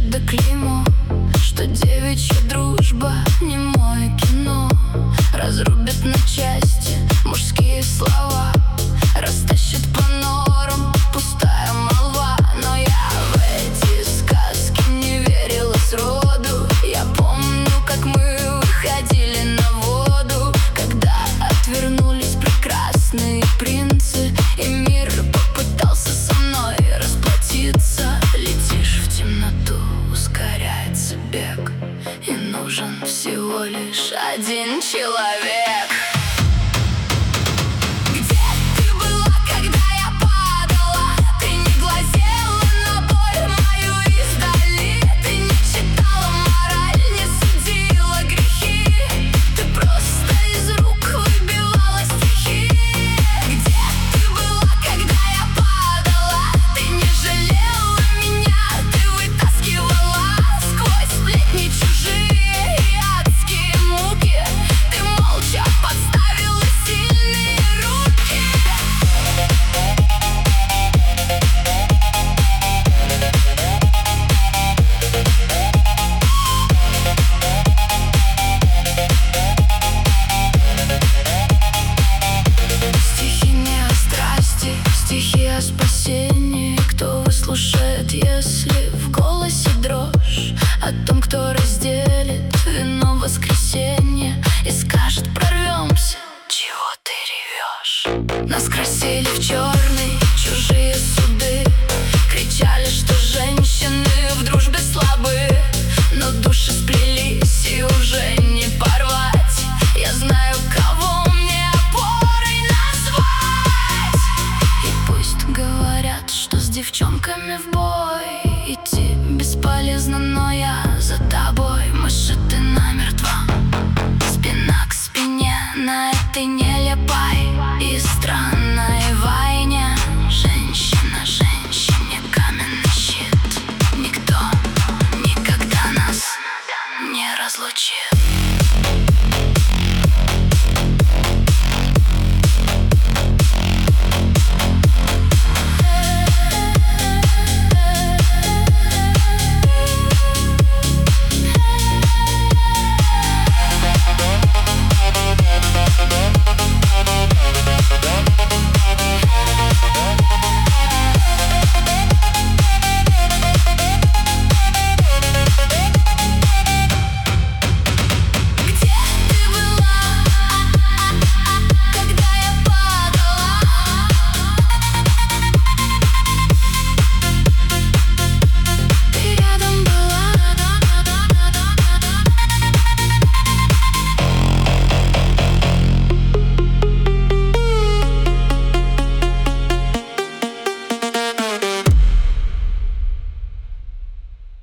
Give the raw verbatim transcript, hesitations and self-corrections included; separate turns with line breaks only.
да клеймо, что девичья дружба немое кино. Разрубят на части мужские слова, растащат по норам пустая молва. Но я в эти сказки не верила сроду. Я помню, как мы выходили на воду, когда отвернулись прекрасные принцы, и мир попытался со мной расплатиться. Летишь в темноту, ускоряется бег, и нужен всего лишь один человек. Спасение, кто выслушает, если в голосе дрожь о том, кто разделит вино в воскресенье и скажет: прорвемся, чего ты ревешь? Нас красили в черный чужие суды, кричали, что женщины в дружбе слабы, но души сплелись и уже не порвать. Я знаю, кого мне опорой назвать, и пусть говорят, что с девчонками в бой идти бесполезно, но я за тобой. Мыши, ты намертво, спина к спине на этой нелепой и странной